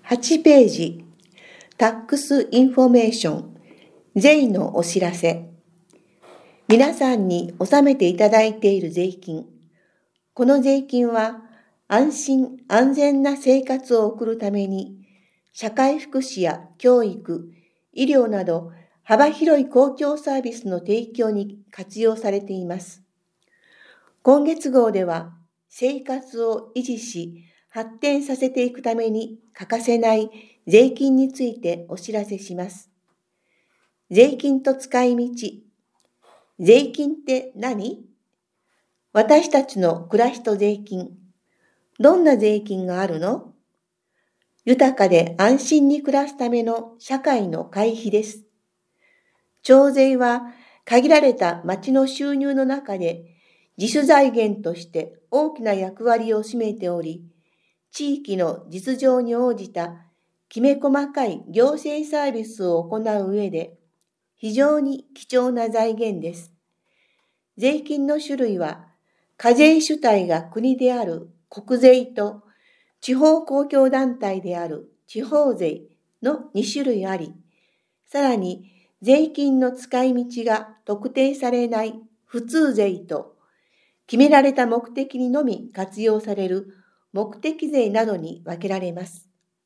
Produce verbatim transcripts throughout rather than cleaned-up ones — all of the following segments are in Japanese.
はちページ、タックスインフォメーション、税のお知らせ。皆さんに納めていただいている税金。この税金は安心安全な生活を送るために、社会福祉や教育、医療など幅広い公共サービスの提供に活用されています。今月号では、生活を維持し、発展させていくために欠かせない税金についてお知らせします。税金と使い道。税金って何？私たちの暮らしと税金。どんな税金があるの？豊かで安心に暮らすための社会の会費です。徴税は限られた町の収入の中で自主財源として大きな役割を占めており、地域の実情に応じたきめ細かい行政サービスを行う上で非常に貴重な財源です。税金の種類は課税主体が国である国税と地方公共団体である地方税のに種類あり、さらに税金の使い道が特定されない普通税と決められた目的にのみ活用される目的税などに分けられます。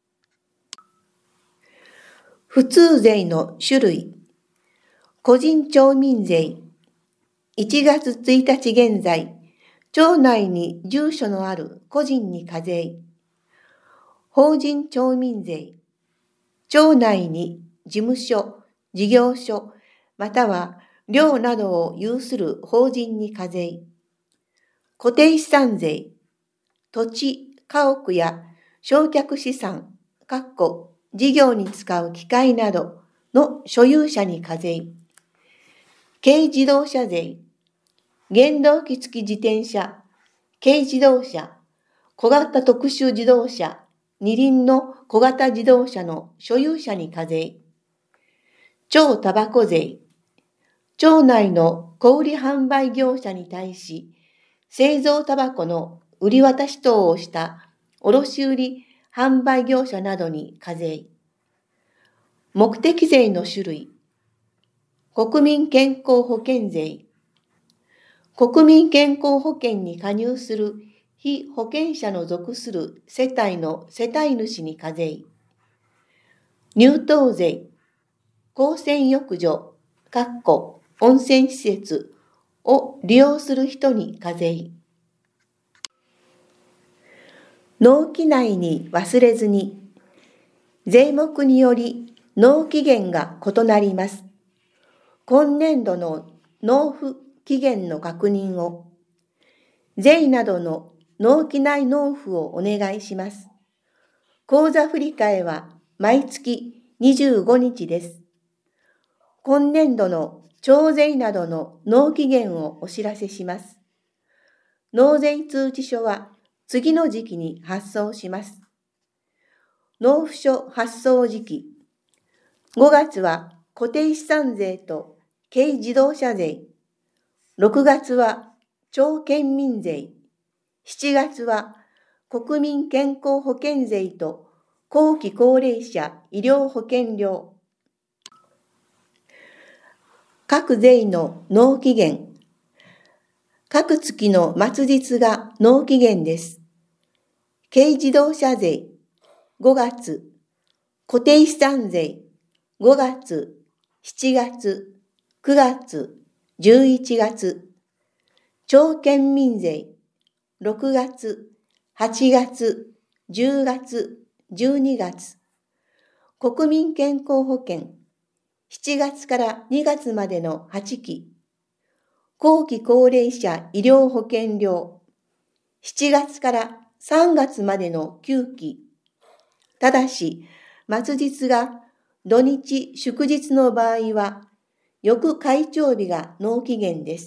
普通税の種類。個人町民税。いちがつついたち現在、町内に住所のある個人に課税。法人町民税。町内に事務所、事業所、または寮などを有する法人に課税。固定資産税。土地、家屋や償却資産、事業に使う機械などの所有者に課税。軽自動車税。原動機付き自転車、軽自動車、小型特殊自動車、二輪の小型自動車の所有者に課税。町タバコ税。町内の小売販売業者に対し、製造タバコの売り渡し等をした卸売販売業者などに課税。目的税の種類。国民健康保険税。国民健康保険に加入する被保険者の属する世帯の世帯主に課税。入湯税。公泉浴場、温泉施設を利用する人に課税。納期内に忘れずに。税目により納期限が異なります。今年度の納付期限の確認を。税などの納期内納付をお願いします。口座振替は毎月にじゅうごにちです。今年度の徴税などの納期限をお知らせします。納税通知書は次の時期に発送します。納付書発送時期。ごがつは固定資産税と軽自動車税。ろくがつは町県民税。しちがつは国民健康保険税と後期高齢者医療保険料。各税の納期限。各月の末日が納期限です。軽自動車税ごがつ、固定資産税ごがつ、しちがつ、くがつ、じゅういちがつ、町県民税ろくがつ、はちがつ、じゅうがつ、じゅうにがつ、国民健康保険しちがつからにがつまでのはちき、後期高齢者医療保険料しちがつからさんがつまでのきゅうき、ただし末日が土日祝日の場合は翌開帳日が納期限です。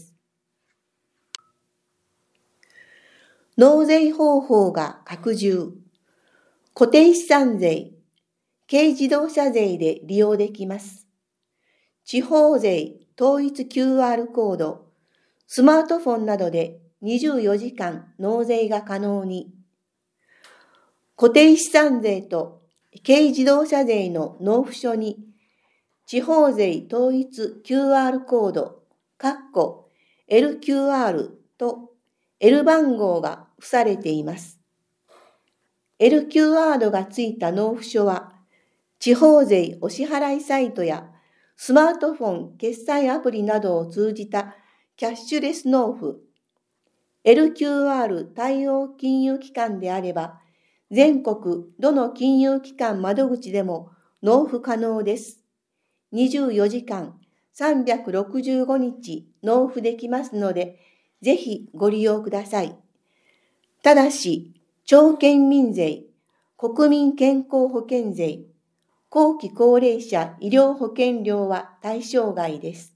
納税方法が拡充。固定資産税、軽自動車税で利用できます。地方税統一 キューアール コード、スマートフォンなどでにじゅうよじかん納税が可能に。固定資産税と軽自動車税の納付書に、地方税統一 キューアール コード、エルキューアール と L 番号が付されています。エルキューアール がついた納付書は、地方税お支払いサイトやスマートフォン決済アプリなどを通じたキャッシュレス納付、エルキューアール 対応金融機関であれば、全国どの金融機関窓口でも納付可能です。にじゅうよじかんさんびゃくろくじゅうごにち納付できますので、ぜひご利用ください。ただし、町県民税、国民健康保険税、後期高齢者医療保険料は対象外です。